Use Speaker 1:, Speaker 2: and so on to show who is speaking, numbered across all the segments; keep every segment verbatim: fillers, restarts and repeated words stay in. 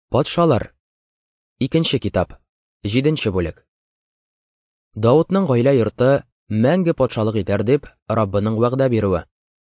Speaker 1: Патшалар. Икенче китап. Җиденче бүлек. Давудның гаилә йорты мәңге патшалык итәр дип Раббының вәгъдә бирүе.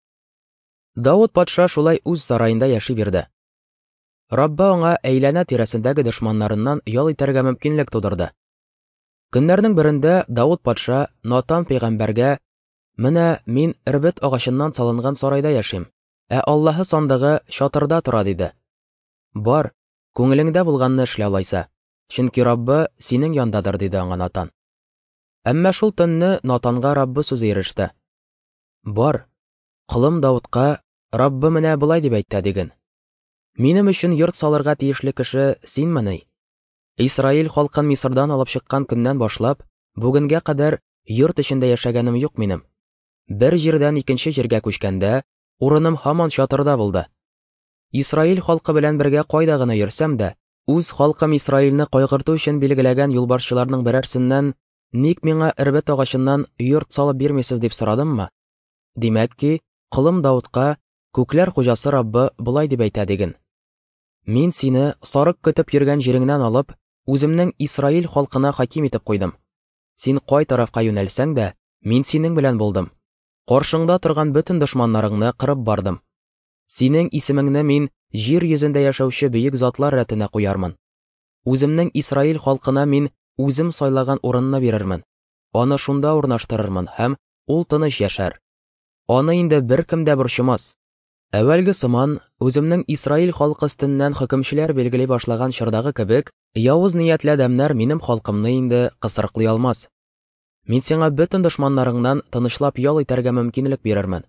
Speaker 1: Давуд патша шулай үз сарайында яши бирде. Раббы аңа әйләнә тирәсендәге дошманнарыннан ял итәргә мөмкинлек тудырды. Көннәрнең берендә Давуд патша Натан пәйгамбәргә: «Менә мин эрбет агачыннан салынган сарайда яшим, ә Аллаһы сандыгы чатырда тора», диде. «Бар, күңелеңдә булганны эшлә алайса, чөнки Раббы синең яндадыр», диде аңа Натан. Әмма шул төнне Натанга Раббы сүзе иреште. «Бар, кылым Давудка Раббы менә былай дип әйтә диген: минем өчен йорт салырга тиешле кеше синмени? Исраил халкын Мисырдан алып чыккан көннән башлап, бүгенгә кадәр йорт эчендә яшәгәнем юк минем. Бер җирдән икенче җиргә күчкәндә, урыным һаман чатырда булды. Исраил халкы белән бергә кайда гына йөрсәм дә, үз халкым Исраилне кайгырту өчен билгеләгән юлбарчыларның берәрсеннән: ник миңа эрбет агачыннан йорт салып бирмисез дип сорадыммы? Димәк ки, кылым Давудка күкләр хуҗасы Раббы былай дип әйтә диген: мин сине сарык көтеп йөргән җиреңнән алып, үземнең Исраил халкына хаким итеп куйдым. Син кай тарафка юнәлсәң дә, мин синең белән булдым. Каршыңда торган бөтен дошманнарыңны кырып бардым. Синең исемеңне мин җир йөзендә яшәүче бөек затлар рәтенә куярмын. Үземнең Исраил халкына мин үзем сайлаган урынны бирермен. Аны шунда урнаштырырмын һәм ул тыныч яшәр. Аны инде беркем дә борчымас. Әвәлге сыман, үземнең Исраил халкы өстеннән хөкемчеләр билгели башлаган чордагы кебек, явыз ниятле адәмнәр минем халкымны инде кысырыклый алмас. Мин сиңа бөтен дошманнарыңнан тынычлап ял итәргә мөмкинлек бирермен.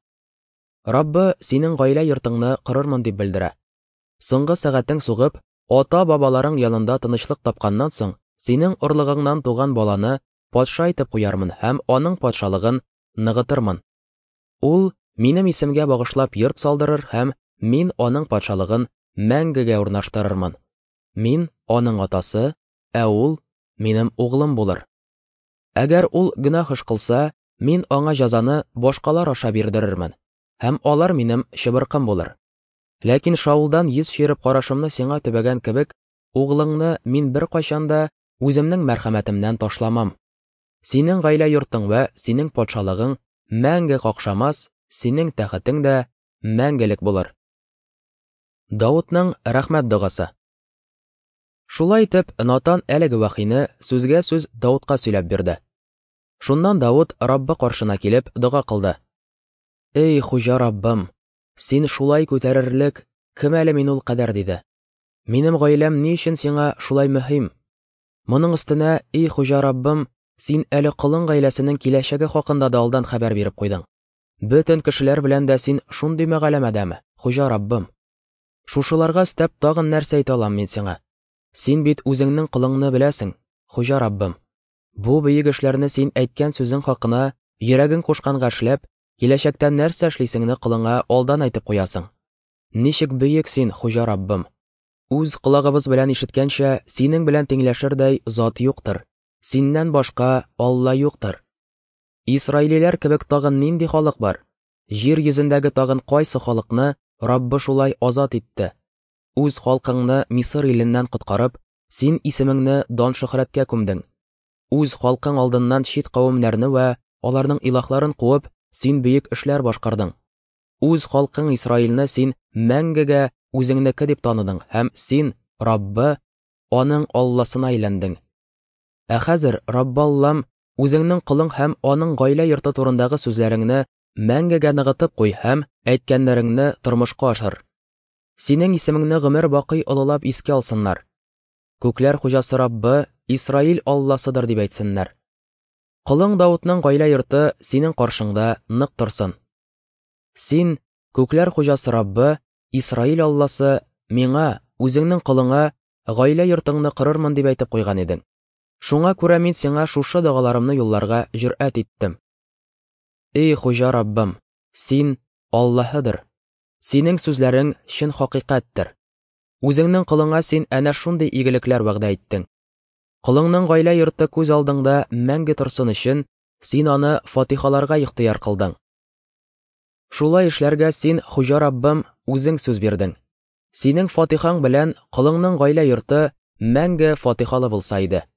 Speaker 1: Раббы синең гаилә йортыңны корырмын дип белдерә. Соңгы сәгатең сугып, ата-бабаларың янында тынычлык тапканнан соң, синең орлыгыңнан туган баланы патша итеп куярмын һәм аның патшалыгын ныгытырмын. Ул минем исемгә багышлап йорт салдырыр һәм мин аның патшалыгын мәңгегә урнаштырырмын. Мин аның атасы, ә ул минем углым булыр. Әгәр ул гөнаһ эш кылса, мин аңа җәзаны башкалар аша бирдерермен, һәм алар минем чыбыркым булыр. Ләкин Шаулдан йөз чиреп карашымны сиңа төбәгән кебек, углыңны мин бер кайчан да үземнең мәрхәмәтемнән ташламам. Синең гаилә йортың вә синең патшалыгың мәңге какшамас, синең тәхетең дә мәңгелек булыр». Давудның рәхмәт дугасы. Шулай итеп, Натан әлеге вахийны сүзгә сүз Давудка сөйләп бирде. Шуннан Давуд Раббы каршына килеп дуга кылды. «Эй хуҗа Раббым, син шулай күтәрерлек кем әле мин ул кадәр?» диде. «Минем гаиләм ни өчен сиңа шулай мөһим? Моның өстенә, эй хуҗа Раббым, син әле кылын гаиләсенең киләчәге хакында да алдан хәбәр биреп куйдың. Бөтен кешеләр белән дә син шундый мәгълүмәдәме, хуҗа Раббым? Шушыларга өстәп тагын нәрсә әйтә алам мин сиңа? Син бит үзеңнең кылыңны беләсең, хуҗа Раббым. Бу бөек эшләрне син әйткән сүзең хакына йөрәгең кушканга эшләп, киләчәктә нәрсә эшлисеңне кылыңа алдан әйтеп куясың. Ничек бөек син, хуҗа Раббым. Үз колагыбыз белән ишеткәнчә, синең белән тиңләшердәй зат юктыр. Синнән башка Алла юктыр. Исраилиләр кебек тагын нинди халык бар? Җир йөзендәге тагын кайсы халыкны Раббы шулай азат итте? Үз халкыңны Мисыр иленнән коткарып, син исемеңне дан-шөһрәткә күмдең. Үз халкың алдыннан чит кавемнәрне вә аларның илаһларын куып, син бөек эшләр башкардың. Үз халкың Исраилне син мәңгегә үзеңнеке дип таныдың һәм син, Раббы, аның Алласына әйләндең. Ә хәзер, Раббы Аллам, үзеңнең кылың һәм аның гаилә йорты турындагы сүзләреңне мәңгегә ныгытып куй һәм әйткәннәреңне тормышка ашыр. Синең исемеңне гомер бакый олылап искә алсыннар. Күкләр хуҗасы Раббы Исраил Алласыдыр дип әйтсеннәр. Кылың Давудның гаилә йорты синең каршыңда нык торсын. Син, күкләр хуҗасы Раббы, Исраил Алласы, миңа, үзеңнең кылыңа гаилә йортыңны кырырмын дип әйтеп куйган идең. Шуңа күрә мин сиңа шушы догаларымны юлларга җөрьәт иттем. Эй хуҗа Раббым, син Аллаһыдыр. Синең сүзләрең чын хакыйкатьтер. Үзеңнең кылыңа син әнә шундый игелекләр вәгъдә иттең. Кылыңның гаилә йорты күз алдыңда мәңге торсын өчен, син аны фатихаларга ихтыяр кылдың. Шулай эшләргә син, хуҗа Раббым, үзең сүз бирдең. Синең фатихаң белән колыңның гаилә йорты мәңге фатихалы булса иде.